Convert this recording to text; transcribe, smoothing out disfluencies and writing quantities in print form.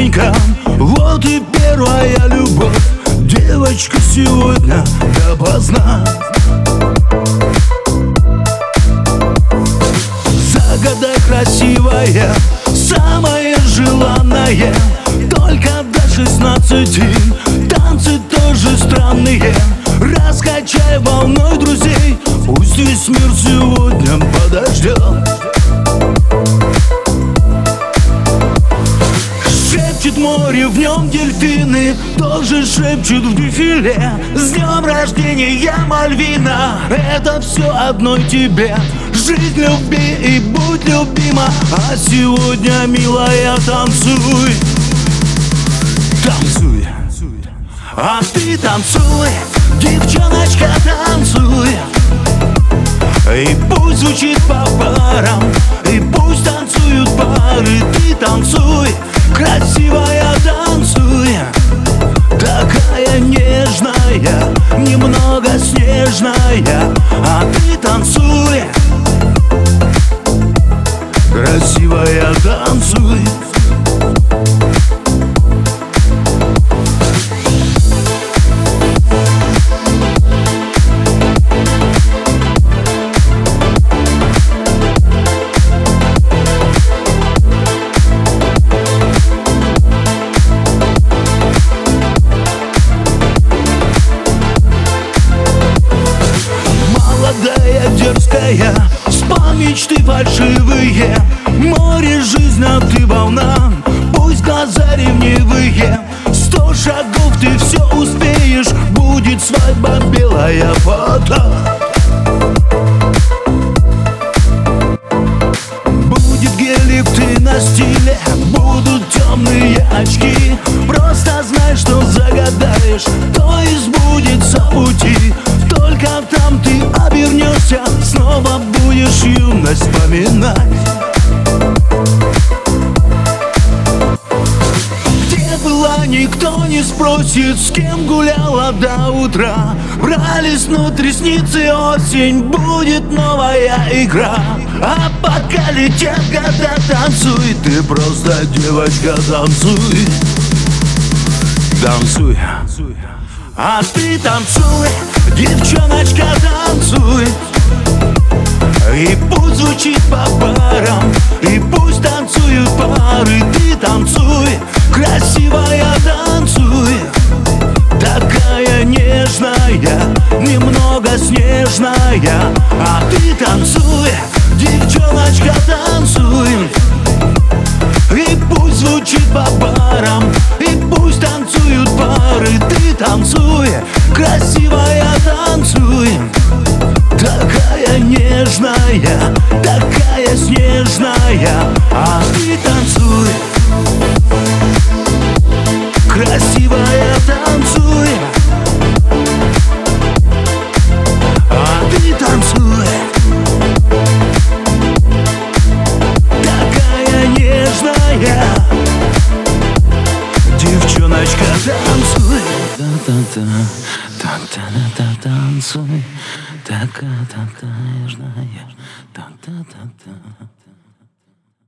ровненько. Вот и первая любовь. Девочка, сегодня допоздна. Загадай, красивая, самое желанное. Только до 16. Танцы тоже странные. Раскачай волной друзей. Пусть весь мир сегодня подождет. Шепчет море, в нем дельфины тоже шепчут в дефиле. С днем рождения, Мальвина, это все одной тебе. Жизнь люби и будь любима. А сегодня, милая, танцуй. Танцуй. А ты танцуй, девчоночка, танцуй. И пусть звучит по парам, и пусть танцуют пары. Ты танцуй, красивая, танцуй. Такая нежная, немного снежная. А ты танцуй, красивая, танцуй. Дерзкая, спал мечты фальшивые. Море, жизнь, а ты волна. Пусть глаза ревнивые. 100 шагов ты все успеешь. Будет свадьба, белая фото. Будет гелик, ты на стиле. Будут темные очки. Просто знай, что загадаешь, то и сбудется пути. Только там ты обернешься, снова будешь юность вспоминать. Где была, никто не спросит, с кем гуляла до утра. Брались внутрь ресницы, осень, будет новая игра. А пока летят года, танцуй, ты просто девочка, танцуй. Танцуй. А ты танцуй, девчоночка, танцуй. И пусть звучит по парам, и пусть танцуют пары. Ты танцуй, красивая, танцуй. Такая нежная, немного снежная. А ты танцуй, девчоночка, танцуй. И пусть звучит по парам, и пусть танцуют пары. Ты танцуй, красивая, танцуй. Такая нежная, такая снежная. А ты танцуй, красивая, танцуй. А ты танцуй, такая нежная. Девчоночка, танцуй. Танцуй, такая нежная.